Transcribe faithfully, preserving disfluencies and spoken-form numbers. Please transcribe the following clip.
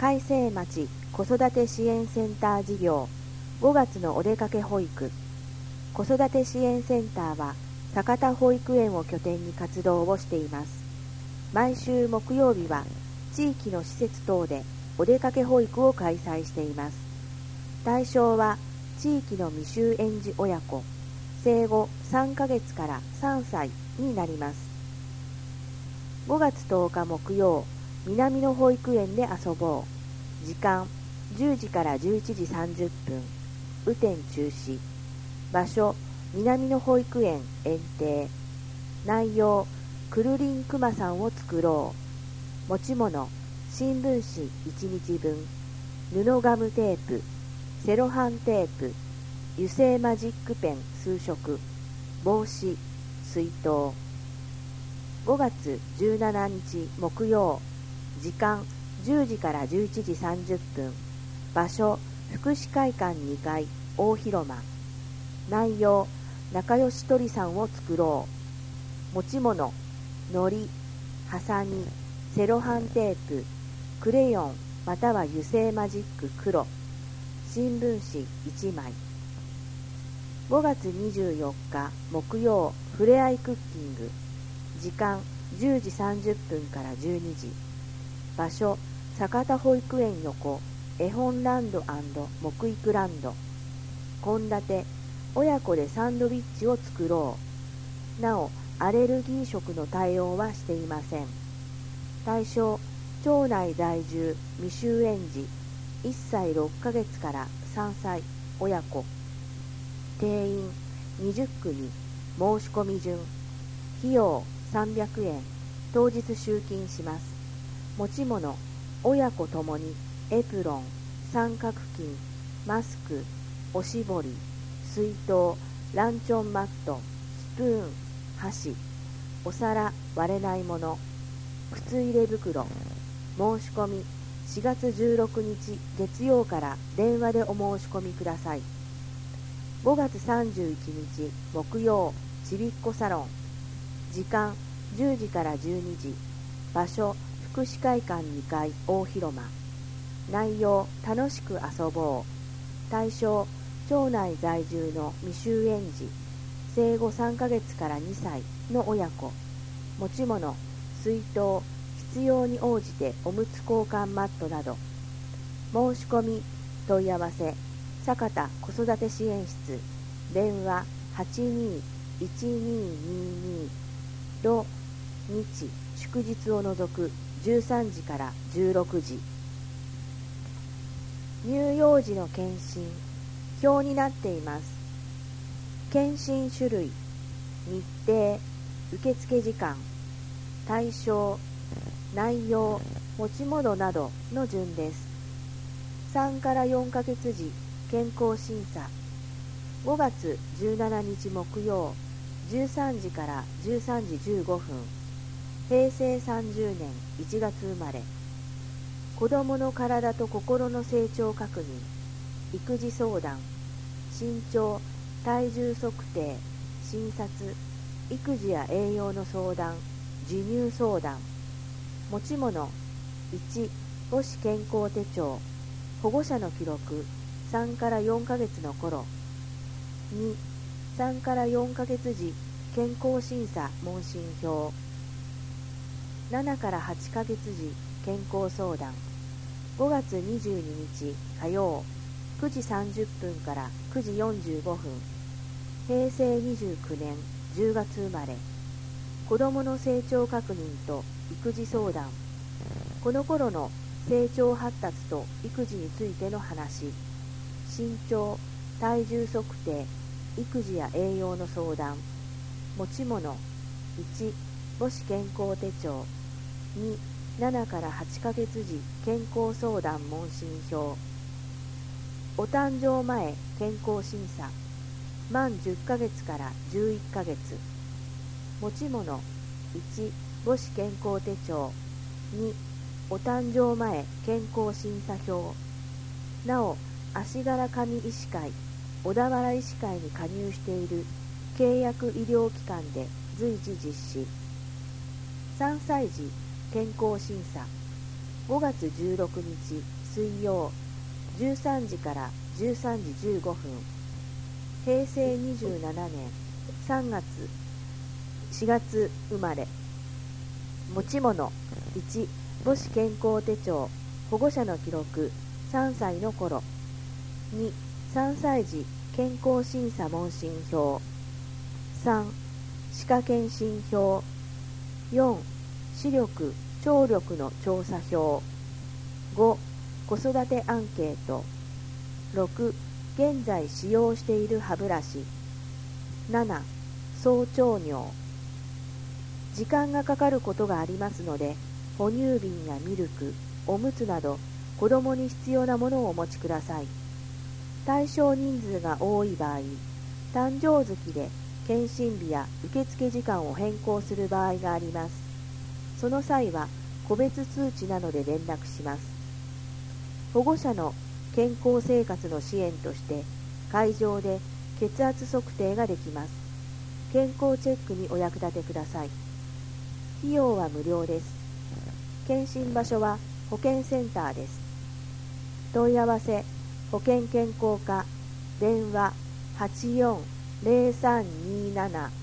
海西町子育て支援センター事業ごがつのお出かけ保育。子育て支援センターは酒田保育園を拠点に活動をしています。毎週木曜日は地域の施設等でお出かけ保育を開催しています。対象は地域の未就園児親子、生後さんかげつからさんさいになります。ごがつとおか木曜、南の保育園で遊ぼう。時間じゅうじからじゅういちじさんじゅっぷん。雨天中止。場所南の保育園園庭。内容くるりんくまさんを作ろう。持ち物新聞紙いちにちぶん、布ガムテープ、セロハンテープ、油性マジックペン数色、帽子、水筒。ごがつじゅうしちにち木曜、時間じゅうじからじゅういちじさんじゅっぷん。場所福祉会館にかい大広間。内容仲良し鳥さんを作ろう。持ち物のり、はさみ、セロハンテープ、クレヨンまたは油性マジック黒、新聞紙いちまい。ごがつにじゅうよっか木曜、ふれあいクッキング。時間じゅうじさんじゅっぷんからじゅうにじ。場所酒田保育園横、絵本ランド&木育ランド。献立親子でサンドイッチを作ろう。なおアレルギー食の対応はしていません。対象町内在住未就園児いっさいろっかげつからさんさい親子。定員にじゅっくみ。申し込み順。費用さんびゃくえん。当日集金します。持ち物親子ともにエプロン、三角巾、マスク、おしぼり、水筒、ランチョンマット、スプーン、箸、お皿割れないもの、靴入れ袋。申し込みしがつじゅうろくにち月曜から電話でお申し込みください。ごがつさんじゅういちにち木曜、ちびっこサロン。時間じゅうじからじゅうにじ。場所福祉会館にかい大広間。内容楽しく遊ぼう。対象町内在住の未就園児生後さんかげつからにさいの親子。持ち物水筒、必要に応じておむつ交換マットなど。申し込み問い合わせ酒田子育て支援室。電話はちにーいちにーにーにー。土日祝日を除くじゅうさんじからじゅうろくじ。乳幼児の検診表になっています。検診種類、日程、受付時間、対象、内容、持ち物などの順です。さんからよんかげつじ健康審査。ごがつじゅうしちにち木曜、じゅうさんじからじゅうさんじじゅうごふん。へいせいさんじゅうねんいちがつ生まれ。子どもの体と心の成長確認、育児相談、身長、体重測定、診察、育児や栄養の相談、授乳相談。持ち物いち母子健康手帳、保護者の記録さんからよんかげつの頃。にさんからよんかげつじ健康審査問診票。ななからはちかげつじ健康相談。ごがつにじゅうににち火曜、くじさんじゅっぷんからくじよんじゅうごふん。へいせいにじゅうきゅうねんじゅうがつ生まれ。子どもの成長確認と育児相談。この頃の成長発達と育児についての話。身長、体重測定、育児や栄養の相談。持ち物いち母子健康手帳。にななからはちかげつじ健康相談問診票。お誕生前健康審査。満じゅっかげつからじゅういっかげつ。持ち物いち母子健康手帳。にお誕生前健康審査票。なお足柄上医師会、小田原医師会に加入している契約医療機関で随時実施。さんさい児健康審査。 ごがつじゅうろくにち水曜じゅうさんじからじゅうさんじじゅうごふん、へいせいにじゅうななねんさんがつしがつ生まれ。持ち物いち、母子健康手帳保護者の記録さんさいの頃。に、さんさい児健康審査問診票。さん、歯科検診票。よん、視力・聴力の調査票。ご、子育てアンケート。ろく、現在使用している歯ブラシ。なな、総腸尿。時間がかかることがありますので、哺乳瓶やミルク、おむつなど子供に必要なものをお持ちください。対象人数が多い場合、誕生月で検診日や受付時間を変更する場合があります。その際は個別通知などで連絡します。保護者の健康生活の支援として、会場で血圧測定ができます。健康チェックにお役立てください。費用は無料です。検診場所は保健センターです。問い合わせ保健健康課電話 はちよんゼロさんにーなな